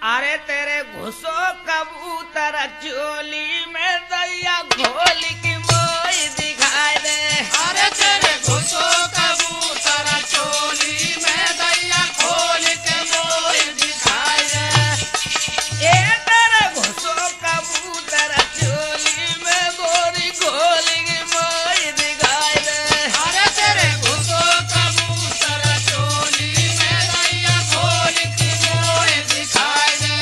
अरे तेरे घुसो कबूतर चोली में दैया घोल की मोई दिखाई दे। अरे तेरे घुसो कबूतर चोली में दैया खोल के मोर दिखाई दे। ए तेरे घुसो कबूतर चोली में गोरी घोल की मोई दिखाई दे। अरे तेरे घुसो कबूतर चोली में दैया खोल के मोर दिखाई दे।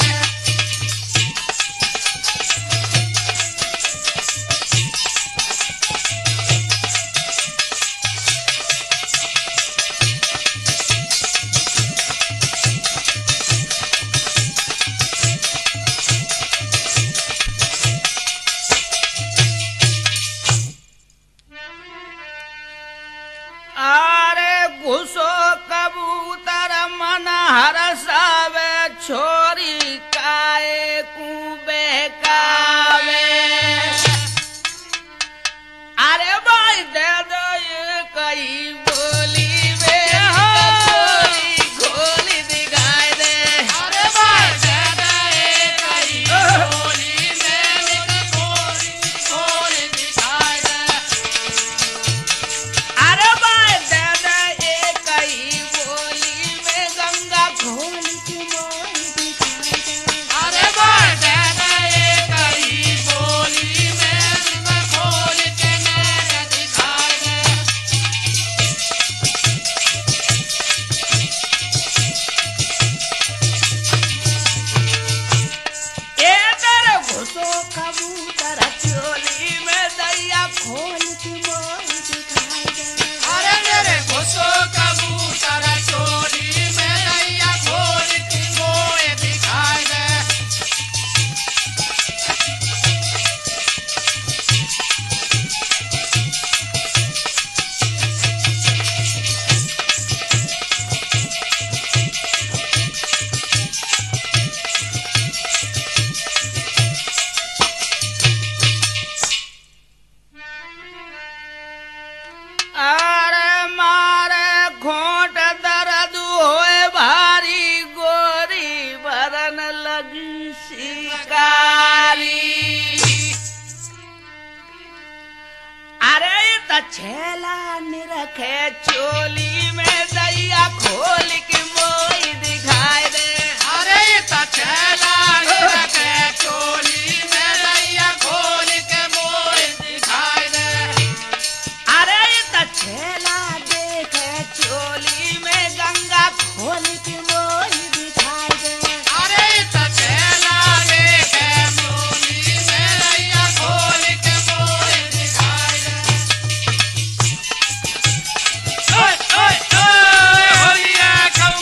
अरे घुसो कबूतर मन हरसावे छोरी काए कुबेकावे। अरे भाई दे दो ये कई बोली वे गोली गोली दिखाई दे। अरे भाई दे दे कई बोली में निक खोल दिखाई दे। अरे भाई दे दे ये कई बोली में गंगा घोल की मोई दिखाई दे। अरे भाई दे दे कई बोली में निक खोल के मेरे दिखाई दे। ए तेरे घुसो कबूतर चोली में दैया खोल की मोई दिखाई दे। अरे मेरे घुसो कबूतर चोली में नैया खोल के मोए दिखाई दे। अरे मारे घोट दर्द होए भारी गोरी भरन लगी शिकारी। अरे त छेला निरखे चोली में दैया खोल की मोई दिखाई दे। अरे तछला के चोली में नैया खोल के मोए दिखाई दे। अरे त छेला देखे चोली में गंगा खोल की मोई दिखाई दे। अरे तछला के चोली में नैया खोल के मोए दिखाई दे। ओए ओए ओए होलिया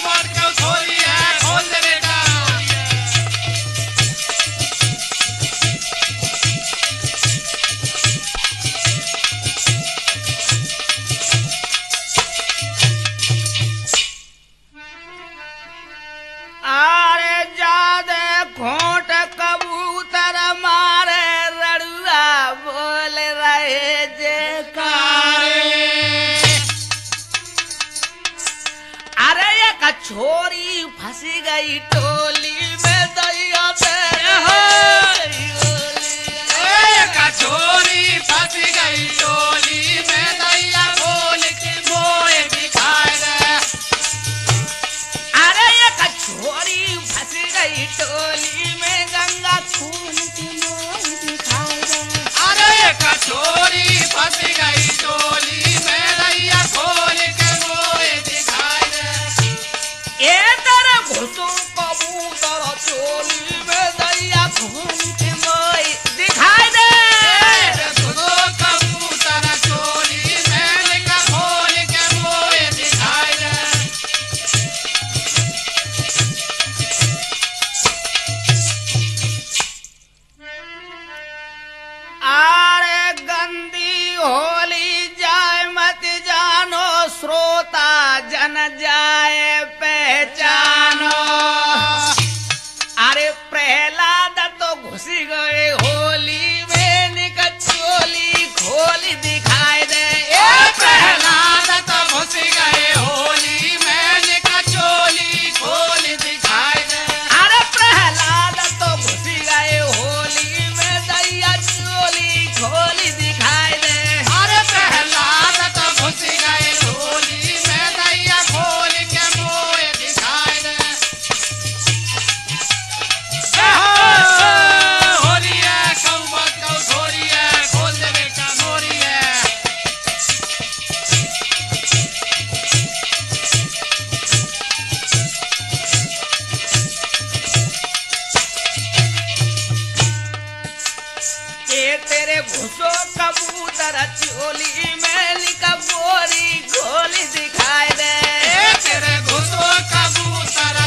तेरे घुसो कबूतर चोली में लिखा गोरी गोली दिखाई दे तेरे घुसो कबूतर